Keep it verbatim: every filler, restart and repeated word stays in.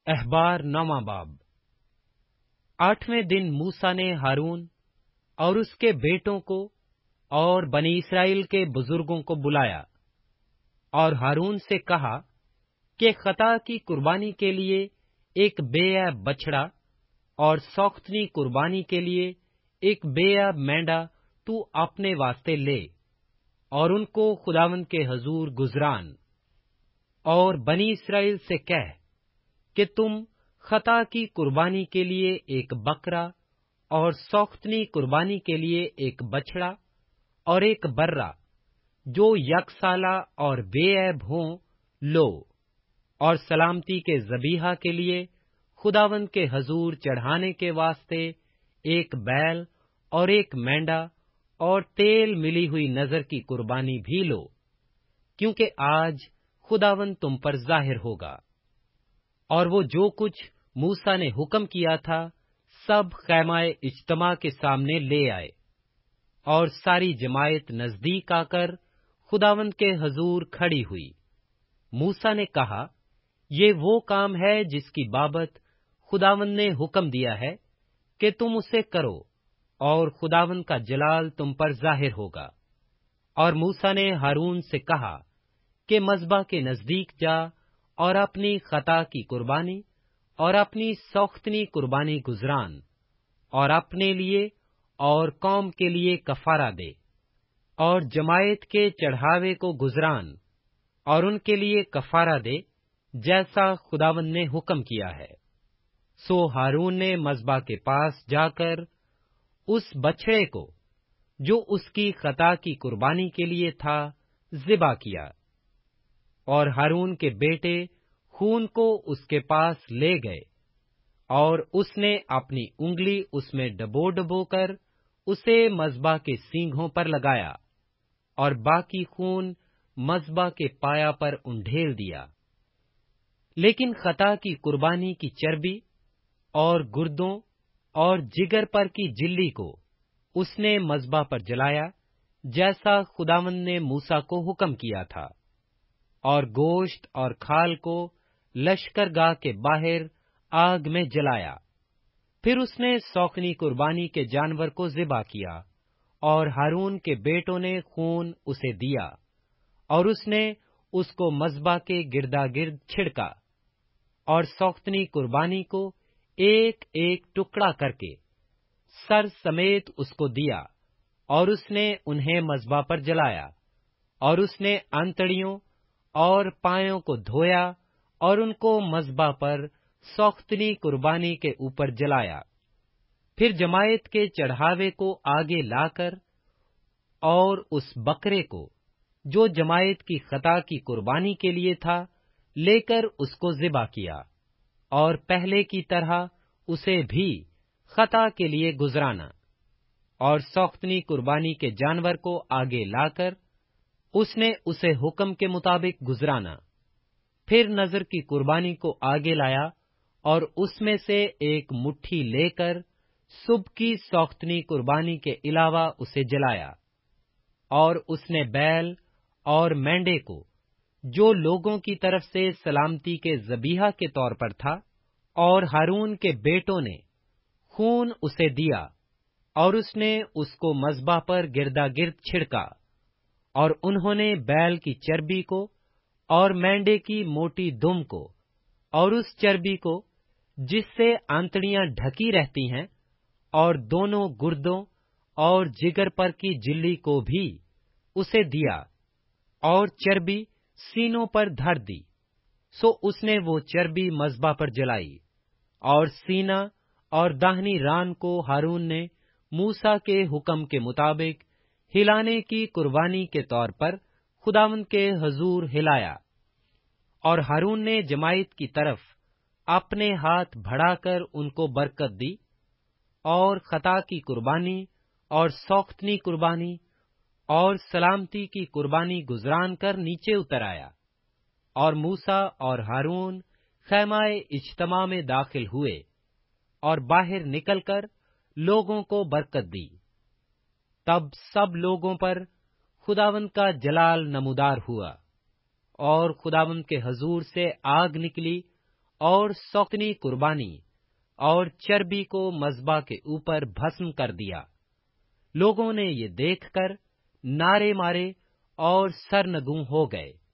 احبار نواں باب۔ آٹھویں دن موسیٰ نے ہارون اور اس کے بیٹوں کو اور بنی اسرائیل کے بزرگوں کو بلایا اور ہارون سے کہا کہ خطا کی قربانی کے لیے ایک بے عیب بچڑا اور سوختنی قربانی کے لیے ایک بے عیب مینڈا تو اپنے واسطے لے اور ان کو خداوند کے حضور گزران، اور بنی اسرائیل سے کہہ کہ تم خطا کی قربانی کے لیے ایک بکرا اور سوختنی قربانی کے لیے ایک بچڑا اور ایک برا جو یک سالہ اور بے عیب ہوں لو، اور سلامتی کے ذبیحہ کے لیے خداوند کے حضور چڑھانے کے واسطے ایک بیل اور ایک مینڈا اور تیل ملی ہوئی نذر کی قربانی بھی لو، کیونکہ آج خداوند تم پر ظاہر ہوگا۔ اور وہ جو کچھ موسیٰ نے حکم کیا تھا سب خیمہ اجتماع کے سامنے لے آئے، اور ساری جماعت نزدیک آ کر خداوند کے حضور کھڑی ہوئی۔ موسیٰ نے کہا، یہ وہ کام ہے جس کی بابت خداوند نے حکم دیا ہے کہ تم اسے کرو، اور خداوند کا جلال تم پر ظاہر ہوگا۔ اور موسیٰ نے ہارون سے کہا کہ مذبح کے نزدیک جا اور اپنی خطا کی قربانی اور اپنی سوختنی قربانی گزران، اور اپنے لیے اور قوم کے لیے کفارہ دے، اور جماعت کے چڑھاوے کو گزران اور ان کے لیے کفارہ دے، جیسا خداوند نے حکم کیا ہے۔ سو ہارون نے مذبح کے پاس جا کر اس بچڑے کو جو اس کی خطا کی قربانی کے لیے تھا ذبح کیا، اور ہارون کے بیٹے خون کو اس کے پاس لے گئے، اور اس نے اپنی انگلی اس میں ڈبو ڈبو کر اسے مذبح کے سینگوں پر لگایا، اور باقی خون مذبح کے پایا پر انڈھیل دیا۔ لیکن خطا کی قربانی کی چربی اور گردوں اور جگر پر کی جلی کو اس نے مذبح پر جلایا، جیسا خداوند نے موسیٰ کو حکم کیا تھا، اور گوشت اور کھال کو لشکرگاہ کے باہر آگ میں جلایا۔ پھر اس نے سوختنی قربانی کے جانور کو ذبح کیا، اور ہارون کے بیٹوں نے خون اسے دیا، اور اس نے اس کو مذبح کے گردا گرد چھڑکا، اور سوختنی قربانی کو ایک ایک ٹکڑا کر کے سر سمیت اس کو دیا، اور اس نے انہیں مذبح پر جلایا، اور اس نے انتڑیوں اور پایوں کو دھویا اور ان کو مذبح پر سوختنی قربانی کے اوپر جلایا۔ پھر جماعت کے چڑھاوے کو آگے لا کر اور اس بکرے کو جو جماعت کی خطا کی قربانی کے لیے تھا لے کر اس کو ذبح کیا، اور پہلے کی طرح اسے بھی خطا کے لیے گزرانا، اور سوختنی قربانی کے جانور کو آگے لا کر اس نے اسے حکم کے مطابق گزرانا۔ پھر نذر کی قربانی کو آگے لایا، اور اس میں سے ایک مٹھی لے کر صبح کی سوختنی قربانی کے علاوہ اسے جلایا، اور اس نے بیل اور مینڈے کو جو لوگوں کی طرف سے سلامتی کے ذبیحہ کے طور پر تھا، اور ہارون کے بیٹوں نے خون اسے دیا، اور اس نے اس کو مذبح پر گردا گرد چھڑکا، اور انہوں نے بیل کی چربی کو اور مینڈے کی موٹی دم کو اور اس چربی کو جس سے آنتڑیاں ڈھکی رہتی ہیں اور دونوں گردوں اور جگر پر کی جلی کو بھی اسے دیا، اور چربی سینوں پر دھر دی۔ سو اس نے وہ چربی مذبح پر جلائی، اور سینہ اور داہنی ران کو ہارون نے موسیٰ کے حکم کے مطابق ہلانے کی قربانی کے طور پر خداوند کے حضور ہلایا۔ اور ہارون نے جماعت کی طرف اپنے ہاتھ بڑھا کر ان کو برکت دی، اور خطا کی قربانی اور سوختنی قربانی اور سلامتی کی قربانی گزران کر نیچے اتر آیا، اور موسیٰ اور ہارون خیمہ اجتماع میں داخل ہوئے، اور باہر نکل کر لوگوں کو برکت دی۔ تب سب لوگوں پر خداوند کا جلال نمودار ہوا، اور خداوند کے حضور سے آگ نکلی اور سوختنی قربانی اور چربی کو مذبح کے اوپر بھسم کر دیا۔ لوگوں نے یہ دیکھ کر نعرے مارے اور سرنگوں ہو گئے۔